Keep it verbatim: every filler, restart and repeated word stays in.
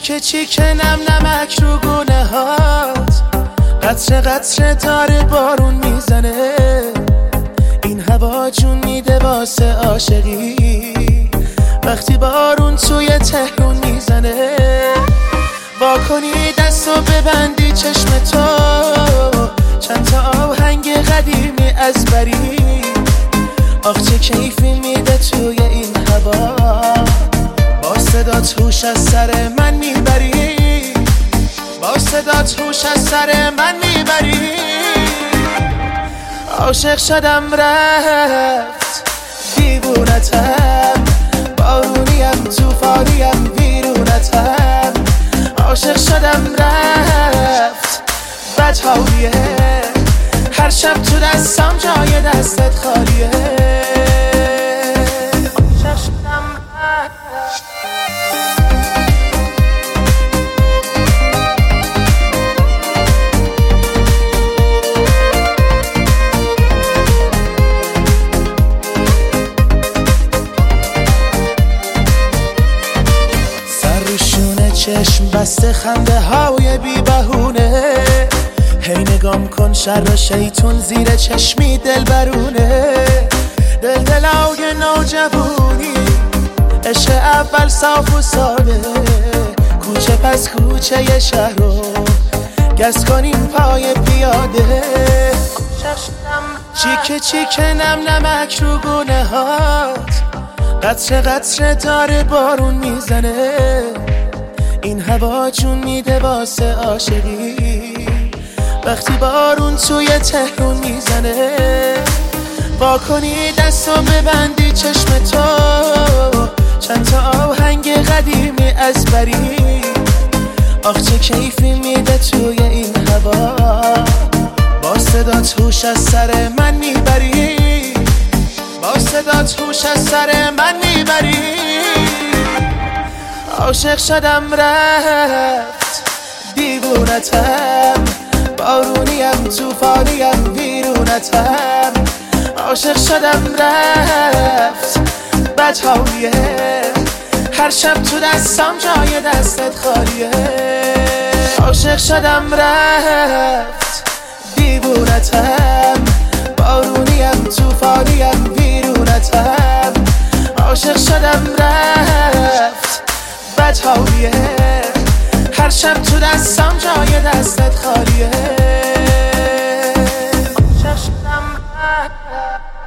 چیکه چیکه نم نمک رو گونه هات، قطره قطره داره بارون میزنه، این هوا جون میده واسه عاشقی وقتی بارون توی تهرون میزنه. وا کنی دستو ببندی چشم تو، چند تا آهنگ قدیمی از بری، آخ چه کیفی میده توی این هوا، با صدات هوش از سر من میبری، با صدات هوش از سر من میبری. عاشق شدم رفت دیوونتم، بارونیم توفانیم ویرونتم، عاشق شدم رفت بدحالیه، هر شب تو دستم جای دستت خالیه. عاشق شدم رفت چشم بسته خنده های بی بهونه، هی نگام کن شر شیطون زیر چشمی دل برونه، دل دلای نوجوونی عشق اول صاف و ساده، کوچه پس کوچه ی شهر رو گز کنیم پای پیاده. چیکه چیکه نم نمک رو گونه هات، قطره قطره داره بارون میزنه، این هوا جون میده واسه عاشقی وقتی بارون توی تهرون میزنه. وا کنی دستو ببندی چشم تو، چند تا آهنگ قدیمی از بری، آخ چه کیفی میده توی این هوا، با صدات هوش از سر من میبری، با صدات هوش از سر من میبری. عاشق شدم رفت دیوونتم، بارونیم توفانیم ویرونتم، عاشق شدم رفت بدحالیه، هر شب تو دستم جای دستت خالیه. عاشق شدم رفت دیوونتم، بارونیم توفانیم ویرونتم، عاشق شدم رفت بدحالیه، هر شب تو دستم جای دستت خالیه. عاشق شدم